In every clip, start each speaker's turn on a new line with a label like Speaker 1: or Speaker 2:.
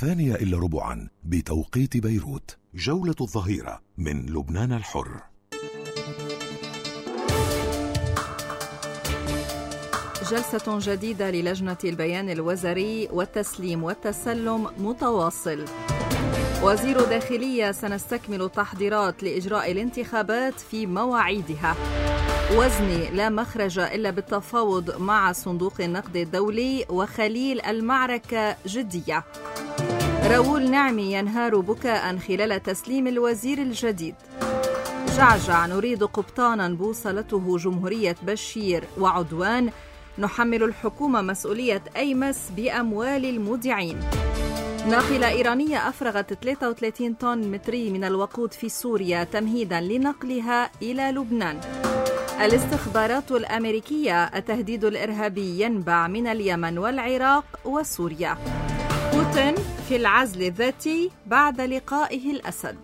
Speaker 1: 8:45 بتوقيت بيروت. جولة الظهيرة من لبنان الحر.
Speaker 2: جلسة جديدة للجنة البيان الوزاري والتسليم والتسلم متواصل. وزير داخلية: سنستكمل التحضيرات لإجراء الانتخابات في مواعيدها. وزني: لا مخرج إلا بالتفاوض مع صندوق النقد الدولي وخليل المعركة جدية. راؤول نعمي: ينهار بكاء خلال تسليم الوزير الجديد. جعجع: نريد قبطانا بوصلته جمهورية بشير وعدوان، نحمل الحكومة مسؤولية أيمس بأموال المودعين. ناقلة إيرانية أفرغت 33 طن متري من الوقود في سوريا تمهيدا لنقلها إلى لبنان. الاستخبارات الأمريكية: التهديد الإرهابي ينبع من اليمن والعراق وسوريا. بوتين في العزل الذاتي بعد لقائه الأسد.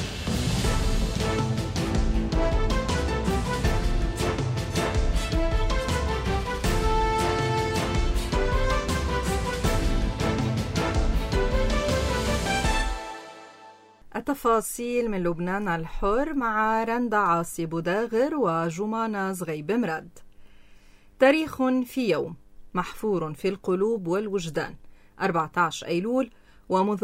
Speaker 2: التفاصيل من لبنان الحر مع رندا عاصي بوداغر وجمانة زغيب مراد. تاريخ في يوم محفور في القلوب والوجدان. 14 أيلول، ومنذ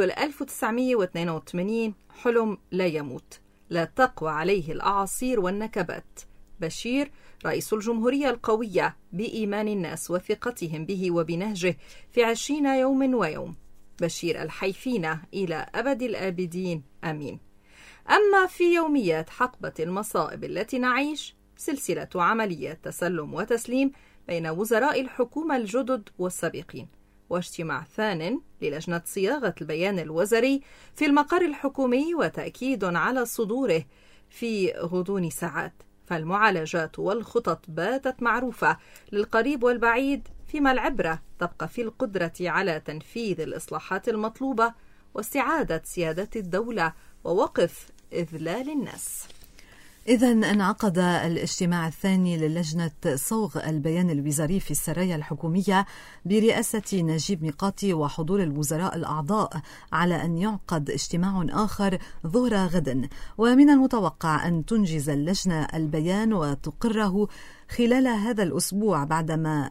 Speaker 2: 1982 حلم لا يموت، لا تقوى عليه الأعاصير والنكبات. بشير رئيس الجمهورية القوية بإيمان الناس وثقتهم به وبنهجه في 20 يوم ويوم. بشير الحيفين إلى أبد الآبدين، آمين. أما في يوميات حقبة المصائب التي نعيش، سلسلة عمليات تسلم وتسليم بين وزراء الحكومة الجدد والسابقين، واجتماع ثان للجنة صياغة البيان الوزاري في المقر الحكومي وتأكيد على صدوره في غضون ساعات. فالمعالجات والخطط باتت معروفة للقريب والبعيد، فيما العبرة تبقى في القدرة على تنفيذ الإصلاحات المطلوبة واستعادة سيادة الدولة ووقف إذلال الناس.
Speaker 3: إذن انعقد الاجتماع الثاني للجنة صوغ البيان الوزاري في السرايا الحكومية برئاسة نجيب ميقاتي وحضور الوزراء الأعضاء، على أن يعقد اجتماع آخر ظهر غد. ومن المتوقع أن تنجز اللجنة البيان وتقره خلال هذا الأسبوع، بعدما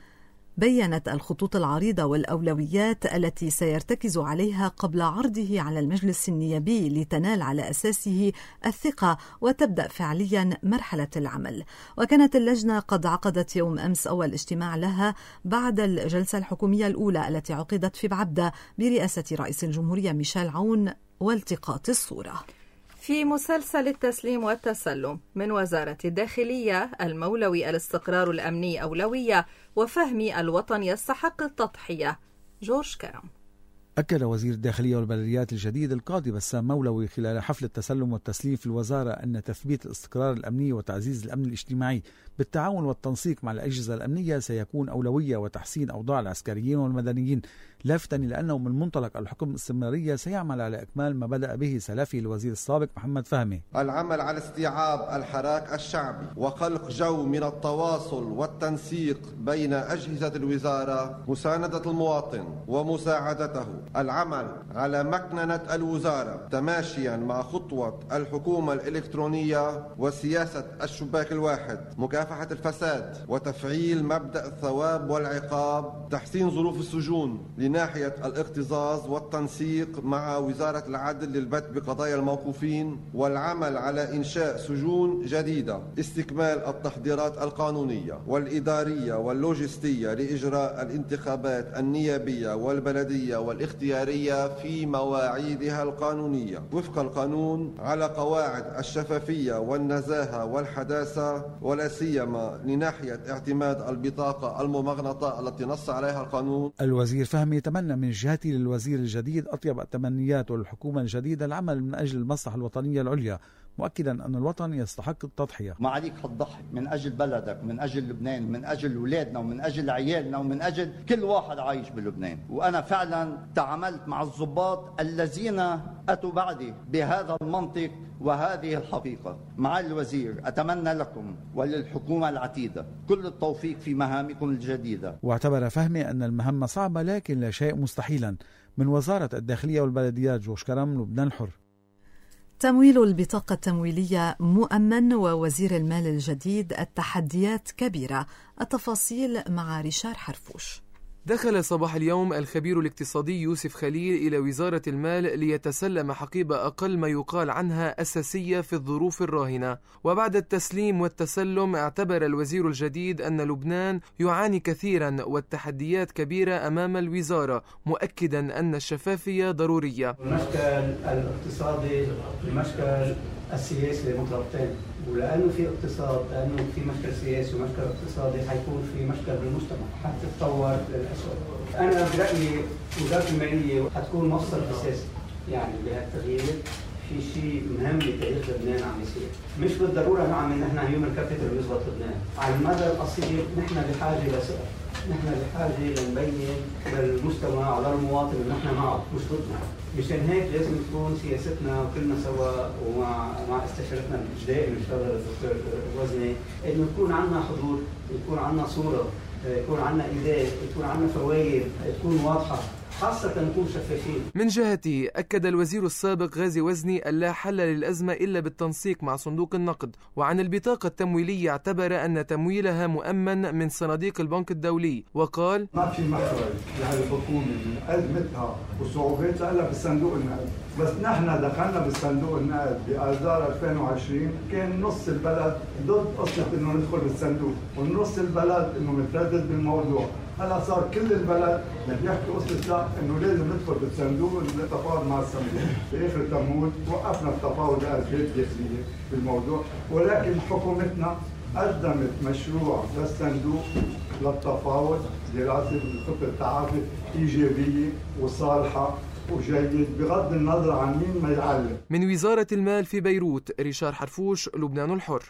Speaker 3: بيّنت الخطوط العريضة والأولويات التي سيرتكز عليها قبل عرضه على المجلس النيابي لتنال على أساسه الثقة وتبدأ فعليا مرحلة العمل. وكانت اللجنة قد عقدت يوم أمس أول اجتماع لها بعد الجلسة الحكومية الأولى التي عقدت في بعبدة برئاسة رئيس الجمهورية ميشيل عون والتقاط الصورة.
Speaker 2: في مسلسل التسليم والتسلم من وزارة الداخلية: المولوي الاستقرار الأمني أولوية، وفهمي الوطن يستحق التضحية. جورج كرم.
Speaker 4: أكد وزير الداخلية والبلديات الجديد القاضي بسام مولوي خلال حفل التسلم والتسليم في الوزارة أن تثبيت الاستقرار الأمني وتعزيز الأمن الاجتماعي بالتعاون والتنسيق مع الأجهزة الأمنية سيكون أولوية، وتحسين أوضاع العسكريين والمدنيين، لافتا إلى أنه من منطلق الحكم الاستمرارية سيعمل على إكمال ما بدأ به سلفه الوزير السابق محمد فهمي.
Speaker 5: العمل على استيعاب الحراك الشعبي وخلق جو من التواصل والتنسيق بين أجهزة الوزارة، مساندة المواطن ومساعدته. العمل على مكننة الوزارة تماشيا مع خطوة الحكومة الإلكترونية وسياسة الشباك الواحد، مكافحة الفساد وتفعيل مبدأ الثواب والعقاب، تحسين ظروف السجون لناحية الاكتظاظ والتنسيق مع وزارة العدل للبت بقضايا الموقوفين، والعمل على إنشاء سجون جديدة، استكمال التحضيرات القانونية والإدارية واللوجستية لإجراء الانتخابات النيابية والبلدية والاختيارية في مواعيدها القانونية وفق القانون على قواعد الشفافية والنزاهة والحداثة، ولا سيما لناحية اعتماد البطاقة الممغنطة التي نص عليها القانون.
Speaker 4: الوزير فهمي تمنى من جهته للوزير الجديد أطيب التمنيات والحكومة الجديدة العمل من أجل المصلحة الوطنية العليا، مؤكدا أن الوطن يستحق التضحية.
Speaker 6: ما عليك هتضحي من أجل بلدك، من أجل لبنان، من أجل أولادنا ومن أجل عيالنا ومن أجل كل واحد عايش بلبنان. وأنا فعلا تعاملت مع الضباط الذين أتوا بعدي بهذا المنطق وهذه الحقيقة. معالي الوزير، أتمنى لكم وللحكومة العتيدة كل التوفيق في مهامكم الجديدة.
Speaker 4: واعتبر فهمي أن المهمة صعبة لكن لا شيء مستحيلا، من وزارة الداخلية والبلديات جوش كرم، لبنان الحر.
Speaker 3: تمويل البطاقة التمويلية مؤمن ووزير المال الجديد، التحديات كبيرة. التفاصيل مع ريشار حرفوش.
Speaker 7: دخل صباح اليوم الخبير الاقتصادي يوسف خليل إلى وزارة المال ليتسلم حقيبة أقل ما يقال عنها أساسية في الظروف الراهنة. وبعد التسليم والتسلم اعتبر الوزير الجديد أن لبنان يعاني كثيرا والتحديات كبيرة أمام الوزارة، مؤكدا أن الشفافية ضرورية.
Speaker 8: المشكل الاقتصادي المشكل السياسي مرتبطين، ولأنه في اقتصاد، لأنه في مشكل سياسي ومشكل اقتصادي، حيكون في مشكل بالمجتمع حتتطور للأسوأ. أنا برأيي وزارة المالية حتكون مفصل أساسي يعني بهالتغيير. في شيء مهم بتاريخ لبنان عم يصير، مش بالضرورة نعم نحن هيومن كابيتال يزبط لبنان، على المدى القصير نحن بحاجة لثقة، نحن بحاجة لنبين للمجتمع وللمواطن إنه نحن معه مش ضدنا. مشان هيك لازم تكون سياستنا كلنا سوا ومع استشارتنا الدائم ان شاء الله الدكتور وزني، انه يكون عندنا حضور، يكون عندنا صورة، يكون عندنا إيداء، يكون عندنا فوائد، تكون واضحة، خاصة نكون شفافين.
Speaker 7: من جهته أكد الوزير السابق غازي وزني أن لا حل للأزمة إلا بالتنسيق مع صندوق النقد. وعن البطاقة التمويلية اعتبر أن تمويلها مؤمن من صناديق البنك الدولي، وقال
Speaker 9: ما في مخرج لهالحكومة من أزمتها وصعوباتها إلا بالصندوق النقد. بس نحن دخلنا بالصندوق النقد بآذار 2020 كان نص البلد ضد قصة إنه ندخل بالصندوق ونص البلد إنه متردد بالموضوع. هلا صار كل البلد بيحكي قصة لا إنه لازم ندخل بالصندوق التفاوض مع الصندوق. بآخر تمويل وقفنا التفاوض لأسباب داخلية بالموضوع، ولكن حكومتنا قدمت مشروع للصندوق للتفاوض دراسة خطة التعافي إيجابية وصالحة وجيد بغض النظر عن مين ما يعلم.
Speaker 7: من وزارة المال في بيروت، ريشار حرفوش، لبنان الحر.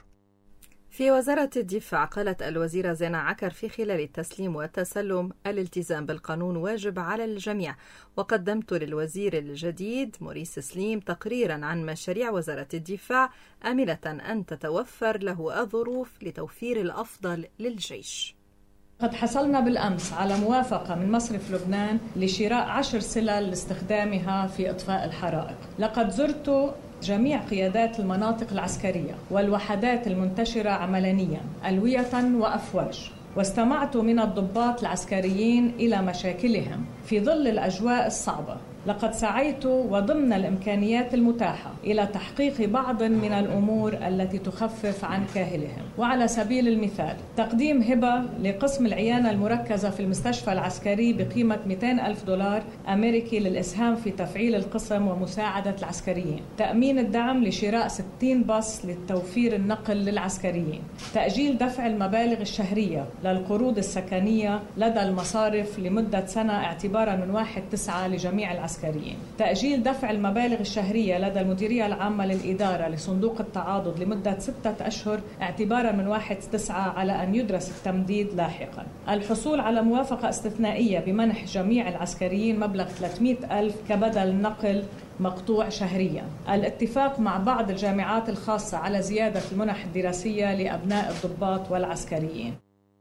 Speaker 2: في وزارة الدفاع قالت الوزيرة زينة عكر في خلال التسليم والتسلم: الالتزام بالقانون واجب على الجميع. وقدمت للوزير الجديد موريس سليم تقريرا عن مشاريع وزارة الدفاع آملة أن تتوفر له الظروف لتوفير الأفضل للجيش.
Speaker 10: قد حصلنا بالأمس على موافقة من مصرف لبنان لشراء 10 سلل لاستخدامها في إطفاء الحرائق. لقد زرت جميع قيادات المناطق العسكرية والوحدات المنتشرة عملانيا ألوية وأفواج، واستمعت من الضباط العسكريين إلى مشاكلهم في ظل الأجواء الصعبة. لقد سعيت وضمن الإمكانيات المتاحة إلى تحقيق بعض من الأمور التي تخفف عن كاهلهم. وعلى سبيل المثال تقديم هبة لقسم العيانة المركزة في المستشفى العسكري بقيمة $200,000 أمريكي للإسهام في تفعيل القسم ومساعدة العسكريين. تأمين الدعم لشراء 60 باص للتوفير النقل للعسكريين. تأجيل دفع المبالغ الشهرية للقروض السكنية لدى المصارف لمدة سنة اعتبارا من 1/9 لجميع العسكريين. تأجيل دفع المبالغ الشهرية لدى المديرية العامة للإدارة لصندوق التعاضد لمدة 6 أشهر اعتبارا من 1/9 على أن يدرس التمديد لاحقا. الحصول على موافقة استثنائية بمنح جميع العسكريين مبلغ 300,000 كبدل نقل مقطوع شهريا. الاتفاق مع بعض الجامعات الخاصة على زيادة المنح الدراسية لأبناء الضباط والعسكريين.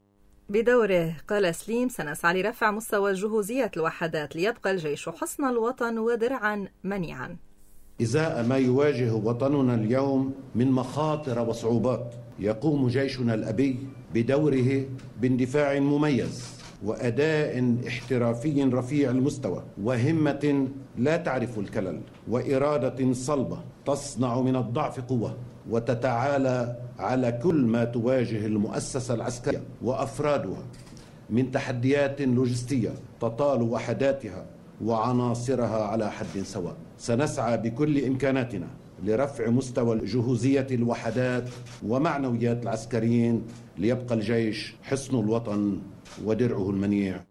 Speaker 2: بدوره قال سليم: سنسعى لرفع مستوى جهوزية الوحدات ليبقى الجيش حصن الوطن ودرعا منيعا.
Speaker 11: إزاء ما يواجه وطننا اليوم من مخاطر وصعوبات، يقوم جيشنا الأبي بدوره باندفاع مميز وأداء احترافي رفيع المستوى وهمة لا تعرف الكلل وإرادة صلبة تصنع من الضعف قوة وتتعالى على كل ما تواجه المؤسسة العسكرية وأفرادها من تحديات لوجستية تطال وحداتها وعناصرها على حد سواء. سنسعى بكل إمكاناتنا لرفع مستوى جهوزية الوحدات ومعنويات العسكريين ليبقى الجيش حصن الوطن ودرعه المنيع.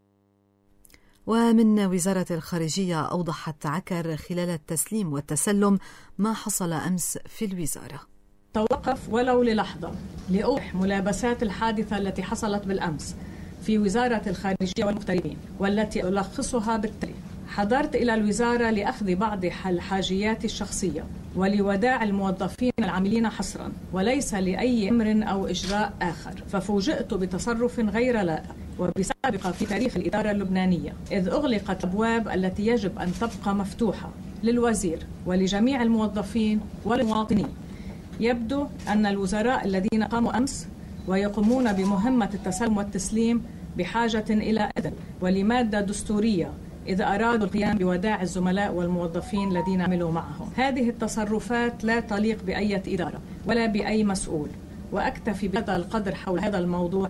Speaker 3: ومن وزارة الخارجية أوضحت عكر خلال التسليم والتسلم ما حصل أمس في الوزارة.
Speaker 10: توقف ولو للحظة لأوضح ملابسات الحادثة التي حصلت بالأمس في وزارة الخارجية والمغتربين، والتي ألخصها بالتالي: حضرت إلى الوزارة لأخذ بعض الحاجيات الشخصية ولوداع الموظفين العاملين حصرا وليس لأي أمر أو إجراء آخر، ففوجئت بتصرف غير لائق وبسابقة في تاريخ الإدارة اللبنانية، إذ أغلقت الأبواب التي يجب أن تبقى مفتوحة للوزير ولجميع الموظفين والمواطنين. يبدو أن الوزراء الذين قاموا أمس ويقومون بمهمة التسلم والتسليم بحاجة إلى إذن ولمادة دستورية إذا أرادوا القيام بوداع الزملاء والموظفين الذين عملوا معهم. هذه التصرفات لا تليق بأي إدارة ولا بأي مسؤول، وأكتفي بهذا القدر حول هذا الموضوع.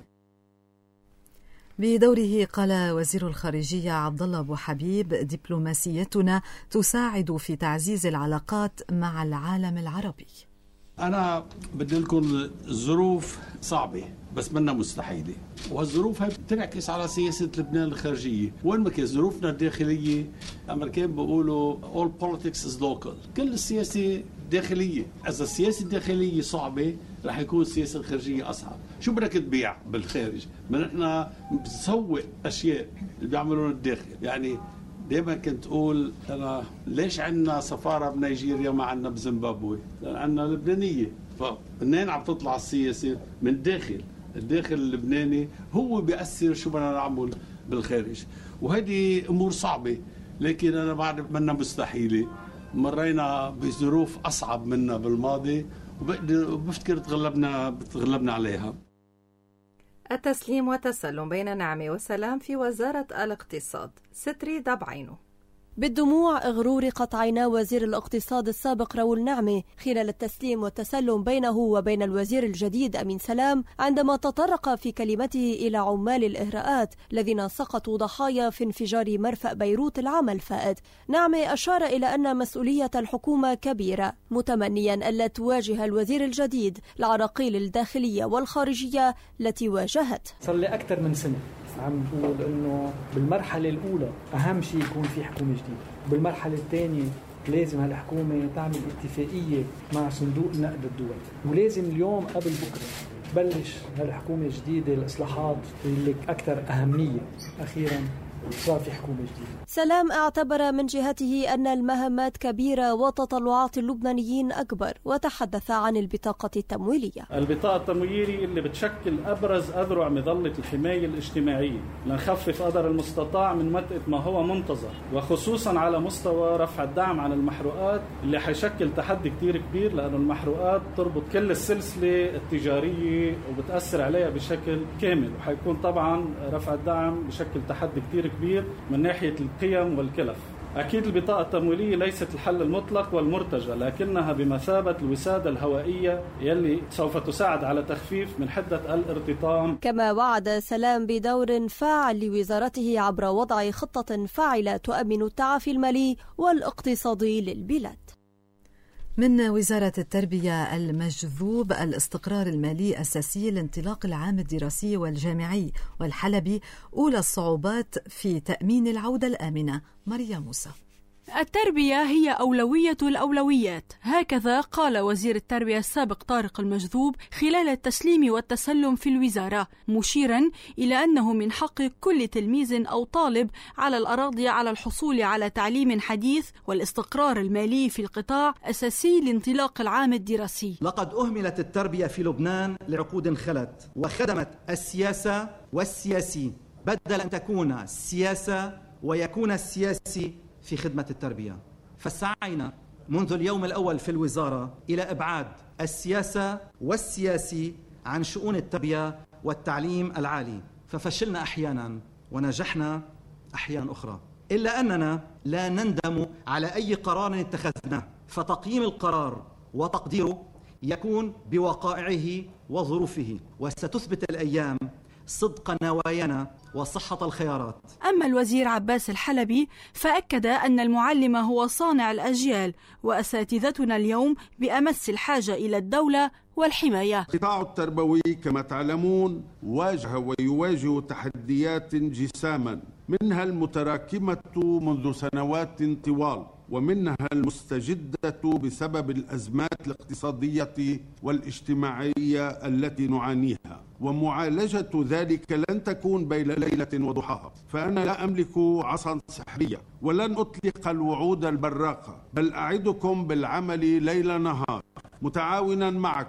Speaker 3: بدوره قال وزير الخارجية عبد الله أبو حبيب: دبلوماسيتنا تساعد في تعزيز العلاقات مع العالم العربي.
Speaker 12: أنا بدي لكم الظروف صعبة بس منا مستحيلة، وهالظروف هاي بتنعكس على سياسة لبنان الخارجية. وين ما كان ظروفنا الداخلية، الأمريكان بيقولوا all politics is local، كل السياسة داخلية. إذا السياسة الداخلية صعبة رح يكون السياسة الخارجية أصعب. شو بدك تبيع بالخارج؟ ما نحن بنسوق أشياء اللي بيعملون الداخل. يعني دائما كنت أقول أنا ليش عندنا سفارة بنيجيريا ما عندنا بزيمبابوي؟ لأن عندنا لبنانية. فمنين عم تطلع السياسة؟ من الداخل اللبناني هو بيأثر شو بدنا نعمل بالخارج. وهذه أمور صعبة، لكن أنا بعد منا مستحيلة. مرينا بظروف أصعب منا بالماضي وبفتكر تغلبنا عليها.
Speaker 2: التسليم والتسلم بين نعمة وسلام في وزارة الاقتصاد. ستري دبعينو.
Speaker 13: بالدموع اغرورقت عينا وزير الاقتصاد السابق راول نعمة خلال التسليم والتسلم بينه وبين الوزير الجديد أمين سلام، عندما تطرق في كلمته إلى عمال الإهراءات الذين سقطوا ضحايا في انفجار مرفأ بيروت العام الفائت. نعمة أشار إلى أن مسؤولية الحكومة كبيرة، متمنيا ألا تواجه الوزير الجديد العراقيل الداخلية والخارجية التي واجهت.
Speaker 14: صار لي أكثر من سنة عم بقول إنه بالمرحلة الأولى أهم شيء يكون في حكومة جديدة، بالمرحلة الثانية لازم هالحكومة تعمل اتفاقية مع صندوق النقد الدولي، ولازم اليوم قبل بكرة تبلش هالحكومة الجديدة الإصلاحات اللي أكثر أهمية. أخيراً صار في حكومة جديدة.
Speaker 13: سلام اعتبر من جهته أن المهمات كبيرة وتطلعات اللبنانيين أكبر، وتحدث عن البطاقة التمويلية.
Speaker 15: البطاقة التمويلية اللي بتشكل أبرز أذرع مظلة الحماية الاجتماعية لنخفف قدر المستطاع من وطأة ما هو منتظر، وخصوصا على مستوى رفع الدعم عن المحروقات اللي حيشكل تحدي كتير كبير، لأن المحروقات تربط كل السلسلة التجارية وبتأثر عليها بشكل كامل، وحيكون طبعا رفع الدعم بشكل تحدي كتير كبير من ناحية القيم والكلف. أكيد البطاقة التمويلية ليست الحل المطلق والمرتجى، لكنها بمثابة الوسادة الهوائية يلي سوف تساعد على تخفيف من حدة الارتطام.
Speaker 13: كما وعد سلام بدور فاعل لوزارته عبر وضع خطة فاعلة تؤمن التعافي المالي والاقتصادي للبلاد.
Speaker 3: من وزارة التربية: المجذوب الاستقرار المالي أساسي لانطلاق العام الدراسي والجامعي، والحلبي أولى الصعوبات في تأمين العودة الآمنة. مريم موسى.
Speaker 16: التربية هي أولوية الأولويات، هكذا قال وزير التربية السابق طارق المجذوب خلال التسليم والتسلم في الوزارة، مشيرا إلى أنه من حق كل تلميذ أو طالب على الأراضي على الحصول على تعليم حديث، والاستقرار المالي في القطاع أساسي لانطلاق العام الدراسي.
Speaker 17: لقد أهملت التربية في لبنان لعقود خلت، وخدمت السياسة والسياسي بدل أن تكون السياسة ويكون السياسي في خدمة التربية. فسعينا منذ اليوم الأول في الوزارة إلى إبعاد السياسة والسياسي عن شؤون التربية والتعليم العالي، ففشلنا أحيانا ونجحنا أحيانا أخرى، إلا أننا لا نندم على أي قرار اتخذناه، فتقييم القرار وتقديره يكون بوقائعه وظروفه، وستثبت الأيام صدق نوايانا وصحة الخيارات.
Speaker 16: أما الوزير عباس الحلبي فأكد أن المعلم هو صانع الأجيال، وأساتذتنا اليوم بأمس الحاجة إلى الدولة والحماية.
Speaker 11: القطاع التربوي كما تعلمون واجه ويواجه تحديات جساما، منها المتراكمة منذ سنوات طوال، ومنها المستجدة بسبب الأزمات الاقتصادية والاجتماعية التي نعانيها، ومعالجة ذلك لن تكون بين ليلة وضحاها. فأنا لا أملك عصا سحرية ولن أطلق الوعود البراقة، بل أعدكم بالعمل ليل نهار متعاونا معكم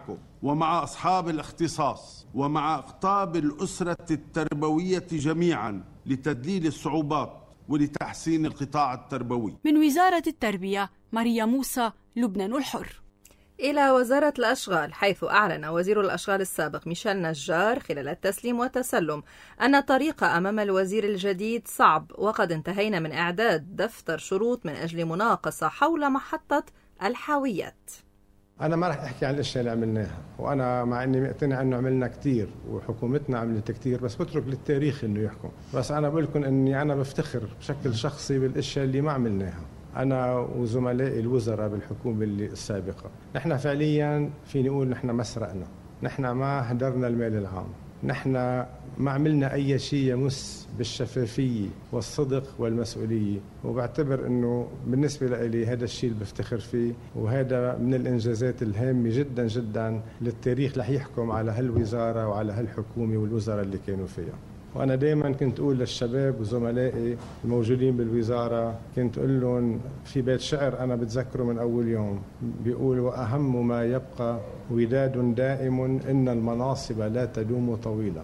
Speaker 12: ومع أصحاب الاختصاص ومع أقطاب الأسرة التربوية جميعا لتذليل الصعوبات ولتحسين القطاع التربوي.
Speaker 16: من وزارة التربية ماريا موسى، لبنان الحر.
Speaker 2: إلى وزارة الأشغال، حيث أعلن وزير الأشغال السابق ميشيل نجار خلال التسليم والتسلم أن الطريق أمام الوزير الجديد صعب، وقد انتهينا من إعداد دفتر شروط من أجل مناقصة حول محطة الحاويات.
Speaker 18: أنا ما رح أحكي عن الأشياء اللي عملناها، وأنا مع إني مقتنع إنه عملنا كتير وحكومتنا عملت كتير، بس بترك للتاريخ إنه يحكم. بس أنا بقول لكم إني أنا بفتخر بشكل شخصي بالأشياء اللي ما عملناها، أنا وزملائي الوزراء بالحكومة السابقة. نحن فعليا فيني أقول نحن ما سرقنا، نحن ما هدرنا المال العام، نحن ما عملنا أي شيء يمس بالشفافية والصدق والمسؤولية، وبعتبر أنه بالنسبة لي هذا الشيء اللي بفتخر فيه، وهذا من الإنجازات الهامة جدا جدا للتاريخ رح يحكم على هالوزارة وعلى هالحكومة والوزراء اللي كانوا فيها. وأنا دائما كنت أقول للشباب وزملائي الموجودين بالوزارة، كنت أقول لهم في بيت شعر أنا بتذكره من أول يوم بيقول: وأهم ما يبقى وداد دائم إن المناصب لا تدوم طويلا.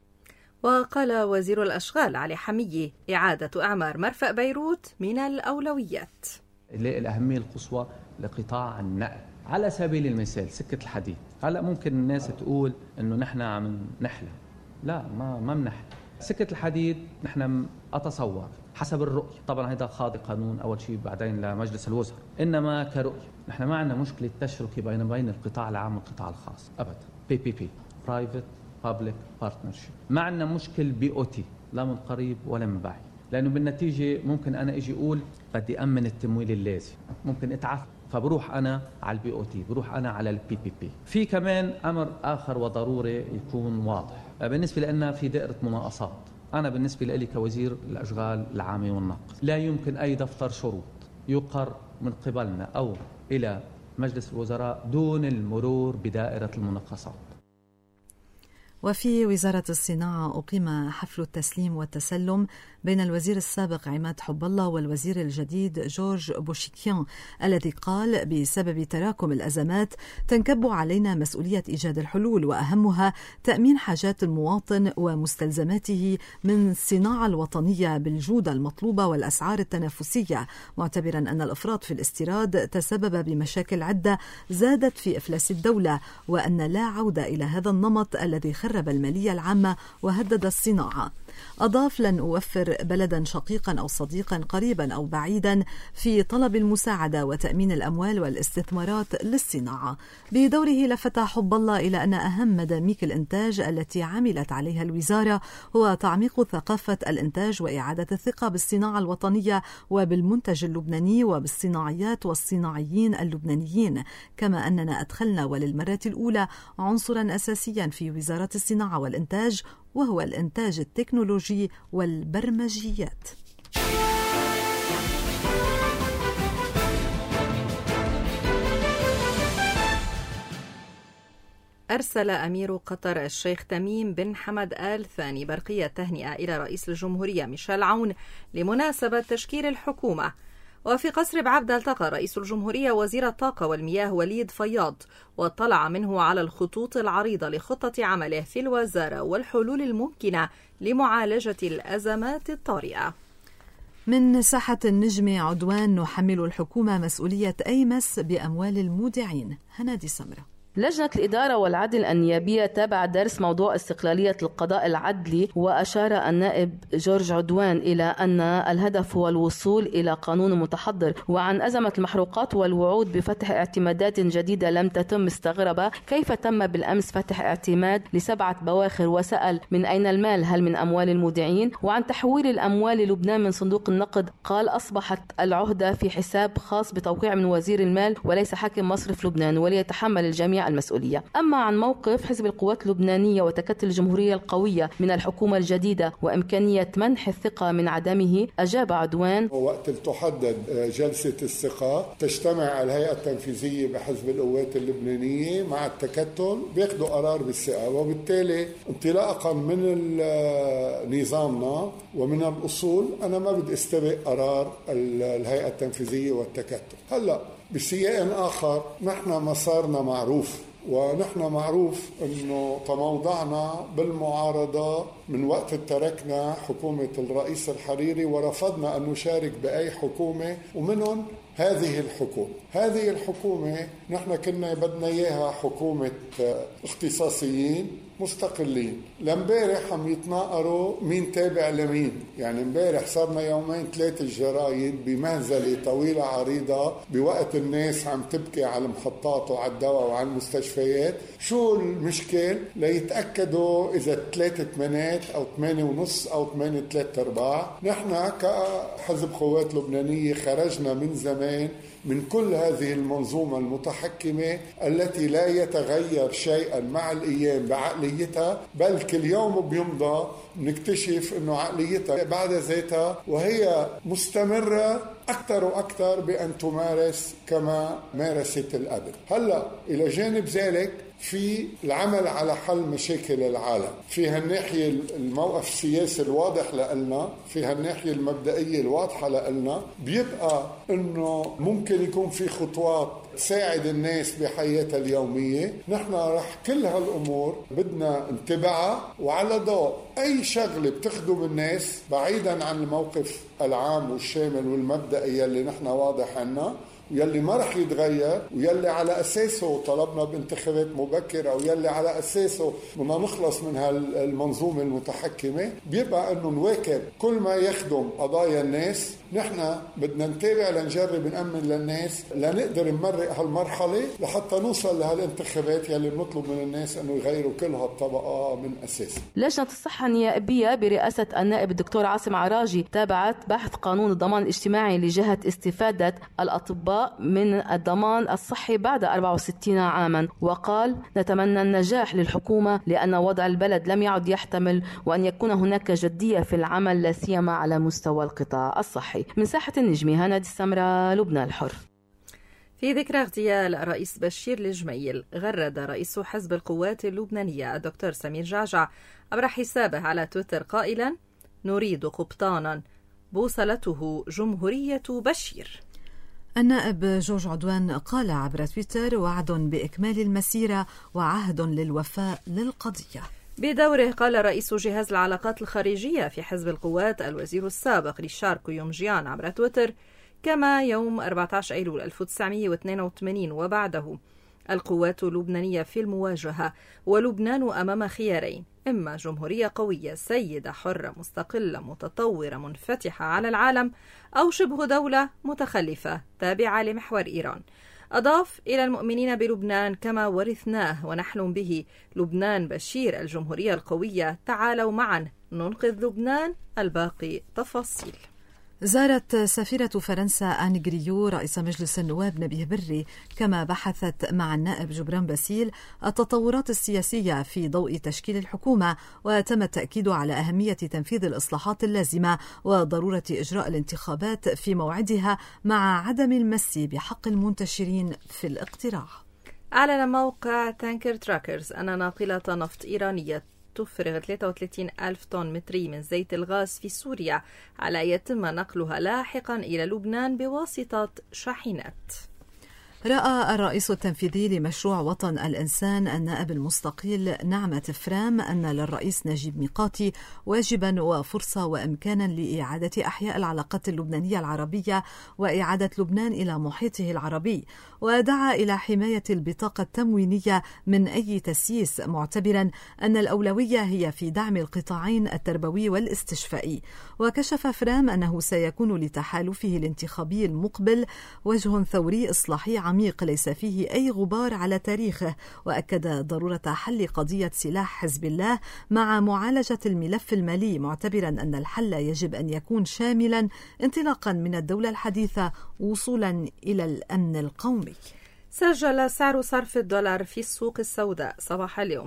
Speaker 2: وقال وزير الأشغال علي حمية إعادة أعمار مرفأ بيروت من الأولويات.
Speaker 19: الأهمية القصوى لقطاع النقل. على سبيل المثال سكة الحديد، هلأ ممكن الناس تقول إنه نحن عم نحلم، لا ما منحلم. سكة الحديد نحن أتصور حسب الرؤية، طبعا هذا خاضع قانون أول شيء بعدين لمجلس الوزراء، إنما كرؤية نحن ما عندنا مشكلة تشركي بين القطاع العام والقطاع الخاص أبدا. PPP Private Public Partnership. ما عندنا مشكل BOT لا من قريب ولا من بعيد، لأنه بالنتيجة ممكن أنا إجي أقول بدي أمن التمويل اللازم، ممكن أتعثر، فبروح أنا على الBOT، بروح أنا على الPPP. في كمان أمر آخر وضروري يكون واضح بالنسبة لأننا في دائرة مناقصات. أنا بالنسبة لي كوزير الأشغال العامة والنقل لا يمكن أي دفتر شروط يقر من قبلنا أو إلى مجلس الوزراء دون المرور بدائرة المناقصات.
Speaker 3: وفي وزارة الصناعة أقيم حفل التسليم والتسلم بين الوزير السابق عماد حب الله والوزير الجديد جورج بوشيكيان، الذي قال: بسبب تراكم الأزمات تنكب علينا مسؤولية إيجاد الحلول، وأهمها تأمين حاجات المواطن ومستلزماته من الصناعة الوطنية بالجودة المطلوبة والأسعار التنافسية، معتبرا أن الإفراط في الاستيراد تسبب بمشاكل عدة زادت في إفلاس الدولة، وأن لا عودة إلى هذا النمط الذي خرب المالية العامة وهدد الصناعة. أضاف: لن أوفر بلدا شقيقا أو صديقا قريبا أو بعيدا في طلب المساعدة وتأمين الأموال والاستثمارات للصناعة. بدوره لفت حب الله إلى أن أهم مداميك الإنتاج التي عملت عليها الوزارة هو تعميق ثقافة الإنتاج وإعادة الثقة بالصناعة الوطنية وبالمنتج اللبناني وبالصناعيات والصناعيين اللبنانيين، كما أننا أدخلنا وللمرة الأولى عنصرا أساسيا في وزارة الصناعة والإنتاج، وهو الإنتاج التكنولوجي والبرمجيات.
Speaker 2: أرسل أمير قطر الشيخ تميم بن حمد آل ثاني برقية تهنئة إلى رئيس الجمهورية ميشيل عون لمناسبة تشكيل الحكومة. وفي قصر بعبدة التقى رئيس الجمهورية وزير الطاقة والمياه وليد فياض، واطلع منه على الخطوط العريضة لخطة عمله في الوزارة والحلول الممكنة لمعالجة الأزمات الطارئة.
Speaker 3: من ساحة النجم عدوان: نحمل الحكومة مسؤولية أيمس بأموال المودعين. هنادي سمرة.
Speaker 20: لجنة الإدارة والعدل النيابية تابع درس موضوع استقلالية القضاء العدلي، وأشار النائب جورج عدوان إلى أن الهدف هو الوصول إلى قانون متحضر. وعن أزمة المحروقات والوعود بفتح اعتمادات جديدة لم تتم استغرب كيف تم بالأمس فتح اعتماد ل7 بواخر، وسأل من أين المال، هل من أموال المودعين؟ وعن تحويل الأموال للبنان من صندوق النقد قال: أصبحت العهدة في حساب خاص بتوقيع من وزير المال وليس حاكم مصرف لبنان، وليتحمل الجميع المسؤولية. أما عن موقف حزب القوات اللبنانية وتكتل الجمهورية القوية من الحكومة الجديدة وإمكانية منح الثقة من عدمه، أجاب عدوان:
Speaker 21: وقت تحدد جلسة الثقة تجتمع الهيئة التنفيذية بحزب القوات اللبنانية مع التكتل بياخدوا قرار بالثقة، وبالتالي انطلاقا من نظامنا ومن الأصول أنا ما بدي استبق قرار الهيئة التنفيذية والتكتل. هلأ بسياق آخر نحن مسارنا معروف، ونحن معروف أنه تموضعنا بالمعارضة من وقت تركنا حكومة الرئيس الحريري ورفضنا أن نشارك بأي حكومة ومنهم هذه الحكومة. هذه الحكومة نحن كنا بدنا إياها حكومة اختصاصيين مستقلين. لامبارح عم يتناقروا مين تابع لمين، يعني امبارح صارنا يومين 3 الجرايد بمهزلة طويلة عريضة بوقت الناس عم تبكي على المحطات وعلى الدواء وعلى المستشفيات. شو المشكل؟ ليتأكدوا إذا 3 8 أو 8.5 أو 8 3/4. نحن كحزب قوات لبنانية خرجنا من زمان من كل هذه المنظومة المتحكمة التي لا يتغير شيئا مع الأيام بعقليتها، بل كل يوم بيمضى نكتشف أنه عقليتها بعد ذاتها وهي مستمرة أكثر وأكثر بأن تمارس كما مارست القبل. هلأ إلى جانب ذلك في العمل على حل مشاكل العالم، في هالناحية الموقف السياسي الواضح لنا، في هالناحية المبدئية الواضحة لنا، بيبقى أنه ممكن يكون في خطوات تساعد الناس بحياتها اليومية. نحن رح كل هالأمور بدنا نتبعها، وعلى ضوء أي شغلة بتخدم الناس بعيدا عن الموقف العام والشامل والمبدئي اللي نحن واضح عنا ويلي ما رح يتغير ويلي على أساسه طلبنا بانتخابات مبكرة ويلي على أساسه بدنا نخلص من هالمنظومة المتحكمة، بيبقى أنه نواكب كل ما يخدم قضايا الناس. نحن بدنا نتابع لنجرب نأمن للناس لنقدر نمرق هالمرحلة لحتى نوصل لهالانتخابات يلي بنطلب من الناس أنه يغيروا كل هالطبقة من أساسها.
Speaker 20: لجنة الصحة النيابية برئاسة النائب الدكتور عاصم عراجي تابعت بحث قانون الضمان الاجتماعي لجهة استفادة الأطباء من الضمان الصحي بعد 64 عاما، وقال: نتمنى النجاح للحكومة لأن وضع البلد لم يعد يحتمل وأن يكون هناك جدية في العمل لا سيما على مستوى القطاع الصحي. من ساحة النجمة هنادي السمراء، لبنان الحر.
Speaker 2: في ذكرى اغتيال الرئيس بشير الجميل، غرد رئيس حزب القوات اللبنانية الدكتور سمير جعجع عبر حسابه على تويتر قائلا: نريد قبطانا بوصلته جمهورية بشير.
Speaker 3: النائب جورج عدوان قال عبر تويتر: وعد بإكمال المسيرة وعهد للوفاء للقضية.
Speaker 2: بدوره قال رئيس جهاز العلاقات الخارجية في حزب القوات الوزير السابق ريشار كويومجيان عبر تويتر: كما يوم 14 أيلول 1982 وبعده القوات اللبنانية في المواجهة، ولبنان أمام خيارين: إما جمهورية قوية سيدة حرة مستقلة متطورة منفتحة على العالم، أو شبه دولة متخلفة تابعة لمحور إيران. أضاف: إلى المؤمنين بلبنان كما ورثناه ونحلم به، لبنان بشير الجمهورية القوية، تعالوا معا ننقذ لبنان، الباقي تفاصيل.
Speaker 3: زارت سفيرة فرنسا آن غريو رئيس مجلس النواب نبيه بري، كما بحثت مع النائب جبران باسيل التطورات السياسية في ضوء تشكيل الحكومة، وتم التأكيد على أهمية تنفيذ الإصلاحات اللازمة وضرورة إجراء الانتخابات في موعدها مع عدم المس بحق المنتشرين في الاقتراع.
Speaker 2: أعلن موقع تانكر تراكرز أن ناقلة نفط إيرانية تفرغ 33,000 طن متري من زيت الغاز في سوريا على يتم نقلها لاحقا إلى لبنان بواسطة شاحنات.
Speaker 3: رأى الرئيس التنفيذي لمشروع وطن الإنسان النائب المستقيل نعمة فرام أن للرئيس نجيب ميقاتي واجبا وفرصة وإمكانا لإعادة أحياء العلاقات اللبنانية العربية وإعادة لبنان إلى محيطه العربي، ودعا إلى حماية البطاقة التموينية من أي تسييس، معتبرا أن الأولوية هي في دعم القطاعين التربوي والاستشفائي. وكشف فرام أنه سيكون لتحالفه الانتخابي المقبل وجه ثوري إصلاحي عميق ليس فيه أي غبار على تاريخه، وأكد ضرورة حل قضية سلاح حزب الله مع معالجة الملف المالي، معتبرا أن الحل يجب أن يكون شاملا انطلاقا من الدولة الحديثة وصولا إلى الأمن القومي.
Speaker 2: سجل سعر صرف الدولار في السوق السوداء صباح اليوم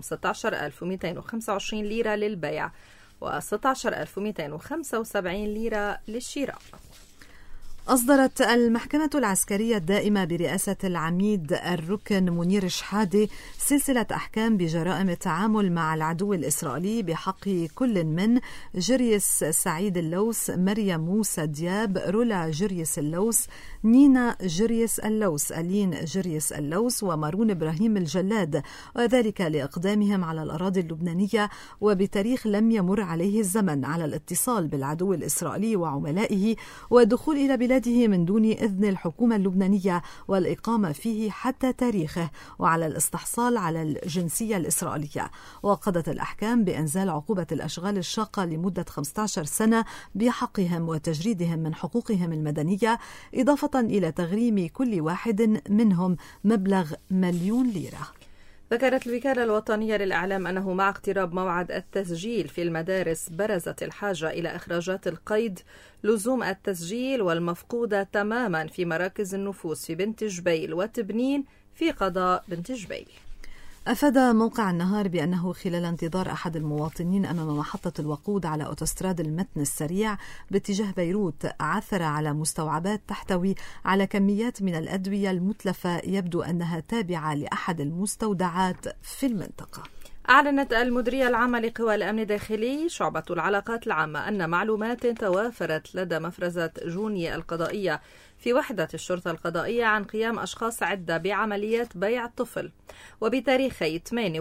Speaker 2: 16,225 ليرة للبيع و16,275 ليرة للشراء.
Speaker 3: أصدرت المحكمة العسكرية الدائمة برئاسة العميد الركن منير شحادة سلسلة أحكام بجرائم التعامل مع العدو الإسرائيلي بحق كل من جريس سعيد اللوس، مريم موسى دياب، رولا جريس اللوس، نينا جريس اللوس، ألين جريس اللوس، ومارون إبراهيم الجلاد، وذلك لإقدامهم على الأراضي اللبنانية وبتاريخ لم يمر عليه الزمن على الاتصال بالعدو الإسرائيلي وعملائه والدخول إلى بلادهم من دون إذن الحكومة اللبنانية والإقامة فيه حتى تاريخه، وعلى الاستحصال على الجنسية الإسرائيلية. وقضت الأحكام بإنزال عقوبة الأشغال الشاقة لمدة 15 سنة بحقهم وتجريدهم من حقوقهم المدنية، إضافة إلى تغريم كل واحد منهم مبلغ 1,000,000 ليرة.
Speaker 2: ذكرت الوكالة الوطنية للإعلام أنه مع اقتراب موعد التسجيل في المدارس برزت الحاجة إلى إخراجات القيد لزوم التسجيل والمفقودة تماما في مراكز النفوذ في بنت جبيل وتبنين في قضاء بنت جبيل.
Speaker 3: أفاد موقع النهار بأنه خلال انتظار أحد المواطنين أمام محطة الوقود على أوتوستراد المتن السريع باتجاه بيروت عثر على مستوعبات تحتوي على كميات من الأدوية المتلفة يبدو أنها تابعة لأحد المستودعات في المنطقة.
Speaker 2: أعلنت المديرية العامة لقوى الأمن الداخلي شعبة العلاقات العامة أن معلومات توافرت لدى مفرزة جوني القضائية في وحدة الشرطة القضائية عن قيام أشخاص عدة بعمليات بيع الطفل، وبتاريخي 8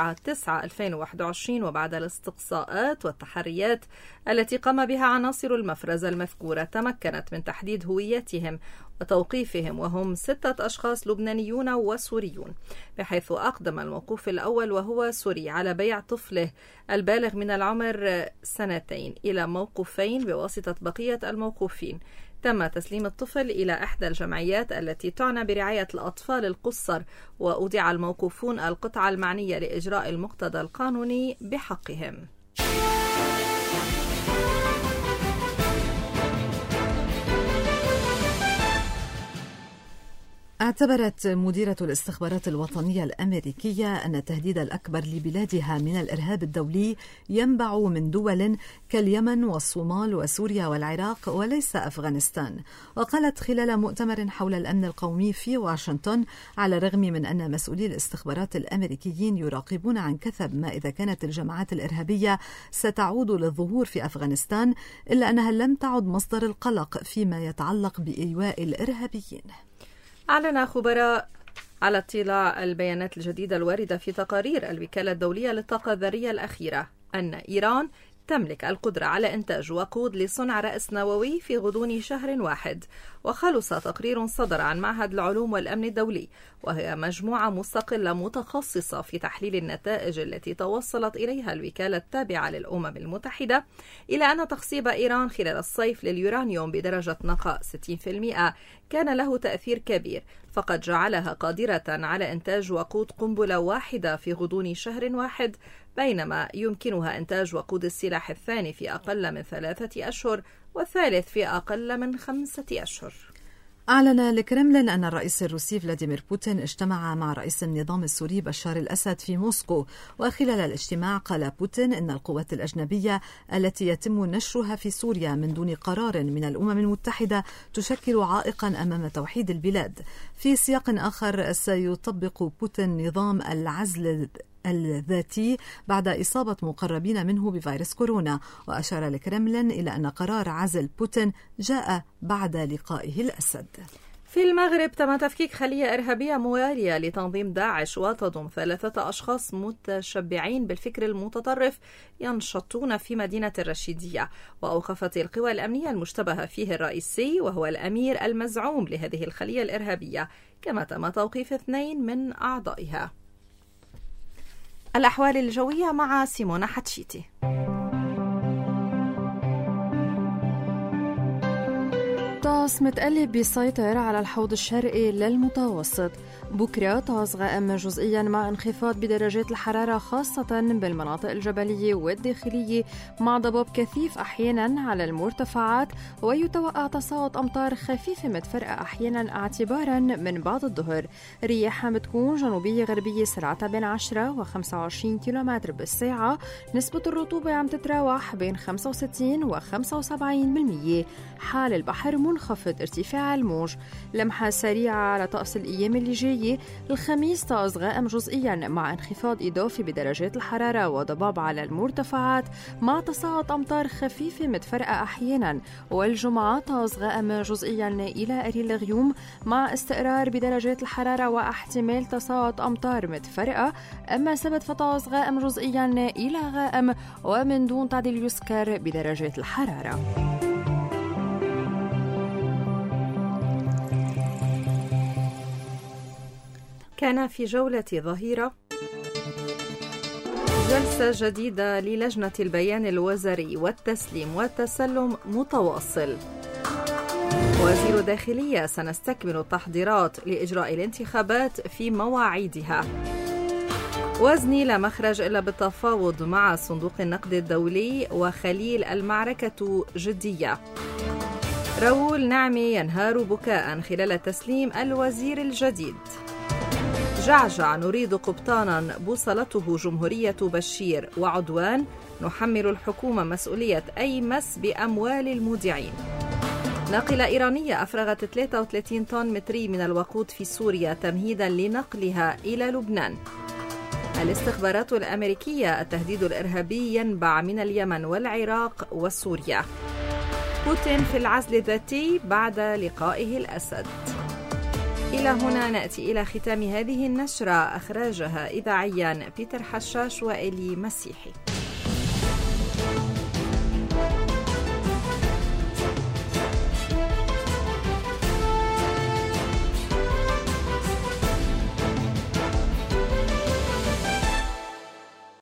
Speaker 2: و9/9/2021 وبعد الاستقصاءات والتحريات التي قام بها عناصر المفرزة المذكورة تمكنت من تحديد هويتهم وتوقيفهم، وهم 6 أشخاص لبنانيون وسوريون، بحيث أقدم الموقوف الأول وهو سوري على بيع طفله البالغ من العمر 2 إلى موقوفين بواسطة بقية الموقوفين. تم تسليم الطفل إلى إحدى الجمعيات التي تعنى برعاية الأطفال القُصّر، وأودع الموقوفون القطعة المعنية لإجراء المقتضى القانوني بحقهم.
Speaker 3: اعتبرت مديرة الاستخبارات الوطنية الأمريكية أن التهديد الأكبر لبلادها من الإرهاب الدولي ينبع من دول كاليمن والصومال وسوريا والعراق وليس أفغانستان. وقالت خلال مؤتمر حول الأمن القومي في واشنطن: على الرغم من أن مسؤولي الاستخبارات الأمريكيين يراقبون عن كثب ما إذا كانت الجماعات الإرهابية ستعود للظهور في أفغانستان، إلا أنها لم تعد مصدر القلق فيما يتعلق بإيواء الإرهابيين.
Speaker 2: أعلن خبراء على اطلاع البيانات الجديدة الواردة في تقارير الوكالة الدولية للطاقة الذرية الأخيرة أن إيران تملك القدرة على إنتاج وقود لصنع رأس نووي في غضون شهر واحد. وخلص تقرير صدر عن معهد العلوم والأمن الدولي، وهي مجموعة مستقلة متخصصة في تحليل النتائج التي توصلت إليها الوكالة التابعة للأمم المتحدة، إلى أن تخصيب إيران خلال الصيف لليورانيوم بدرجة نقاء 60% كان له تأثير كبير، فقد جعلها قادرة على إنتاج وقود قنبلة واحدة في غضون شهر واحد، بينما يمكنها إنتاج وقود السلاح الثاني في أقل من 3 أشهر والثالث في أقل من 5 أشهر.
Speaker 3: أعلن الكرملين أن الرئيس الروسي فلاديمير بوتين اجتمع مع رئيس النظام السوري بشار الأسد في موسكو، وخلال الاجتماع قال بوتين إن القوات الأجنبية التي يتم نشرها في سوريا من دون قرار من الأمم المتحدة تشكل عائقا أمام توحيد البلاد. في سياق آخر سيطبق بوتين نظام العزل الذاتي بعد إصابة مقربين منه بفيروس كورونا، وأشار الكرملين إلى أن قرار عزل بوتين جاء بعد لقائه الأسد.
Speaker 2: في المغرب تم تفكيك خلية إرهابية موالية لتنظيم داعش وتضم 3 أشخاص متشبعين بالفكر المتطرف ينشطون في مدينة الرشيدية. وأوقفت القوى الأمنية المشتبه فيه الرئيسي وهو الأمير المزعوم لهذه الخلية الإرهابية، كما تم توقيف 2 من أعضائها. الأحوال الجوية مع سيمونا حتشيتي.
Speaker 1: طقس متقلب بيسيطر على الحوض الشرقي للمتوسط،
Speaker 2: بكرة طقس غائم جزئيا مع انخفاض بدرجات الحرارة خاصة بالمناطق الجبلية والداخلية مع ضباب كثيف أحيانا على المرتفعات، ويتوقع تساقط أمطار خفيفة متفرقة أحيانا اعتبارا من بعد الظهر. رياحها بتكون جنوبية غربية سرعتها بين 10 و 25 كيلومتر بالساعة. نسبة الرطوبة عم تتراوح بين 65 و 75%. حال البحر منخفض ارتفاع الموج. لمحة سريعة على طقس الأيام اللي جاية. الخميس طقس غائم جزئيا مع انخفاض إضافي بدرجات الحرارة وضباب على المرتفعات مع تساقط أمطار خفيفة متفرقة أحيانا. والجمعة طقس غائم جزئيا إلى قليل الغيوم مع استقرار بدرجات الحرارة واحتمال تساقط أمطار متفرقة. أما سبت فطقس غائم جزئيا إلى غائم ومن دون تعديل يذكر بدرجات الحرارة. كان في جولة ظهيرة جلسة جديدة للجنة البيان الوزاري والتسليم والتسلم متواصل. وزير الداخلية: سنستكمل التحضيرات لإجراء الانتخابات في مواعيدها. وزني لا مخرج إلا بالتفاوض مع صندوق النقد الدولي وخليل المعركة جدية. راؤول نعمي ينهار بكاء خلال تسليم الوزير الجديد. جعجع: نريد قبطانا بوصلته جمهورية بشير وعدوان، نحمل الحكومة مسؤولية أي مس بأموال المودعين. ناقلة إيرانية أفرغت 33 طن متري من الوقود في سوريا تمهيدا لنقلها إلى لبنان. الاستخبارات الأمريكية: التهديد الإرهابي ينبع من اليمن والعراق وسوريا. بوتين في العزل الذاتي بعد لقائه الأسد. إلى هنا نأتي إلى ختام هذه النشرة، أخرجها إذاعيا بيتر حشاش وإلي مسيحي.